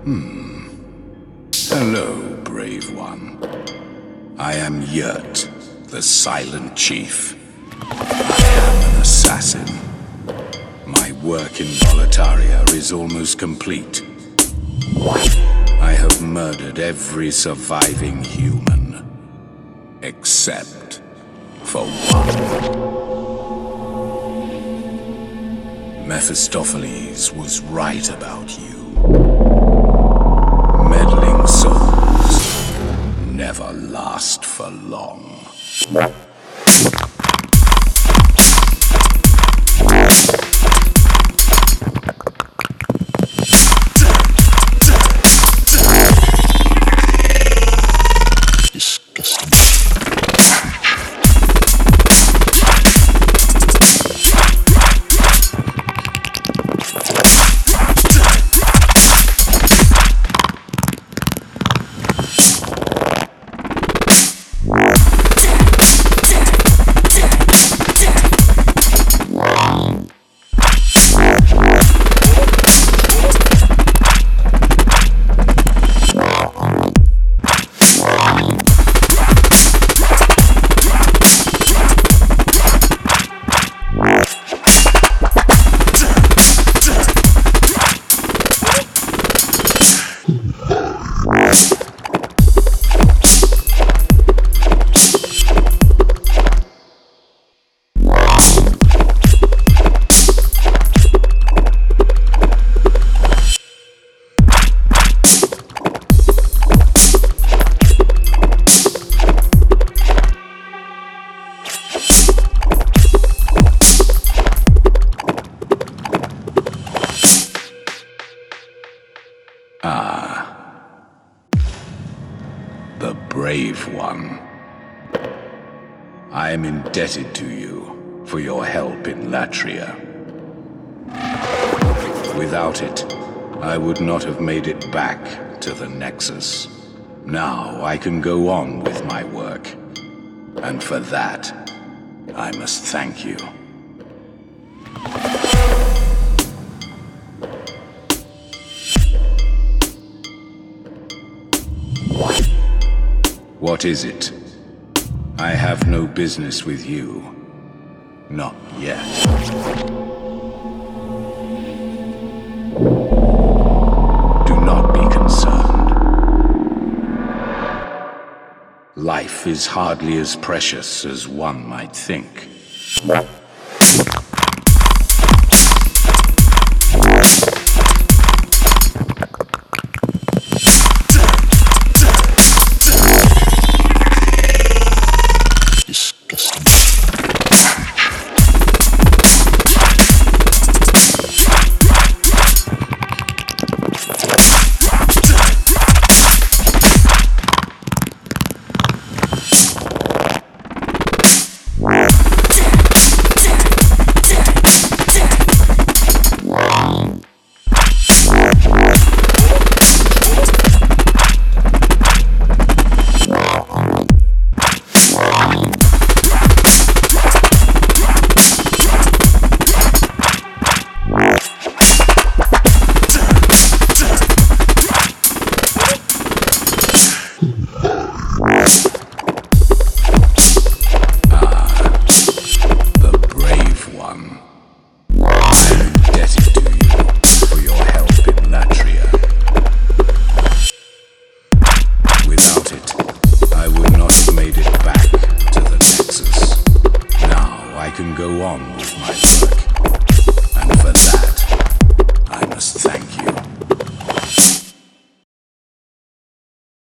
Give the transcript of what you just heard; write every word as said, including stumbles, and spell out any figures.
Hello, brave one. I am Yurt, the Silent Chief. I am an assassin. My work in Boletaria is almost complete. I have murdered every surviving human, except for one. Mephistopheles was right about you. Meddling souls never last for long. Ah, the brave one. I am indebted to you for your help in Latria. Without it, I would not have made it back to the Nexus. Now I can go on with my work, and for that, I must thank you. What is it? I have no business with you. Not yet. Do not be concerned. Life is hardly as precious as one might think. Go on with my work.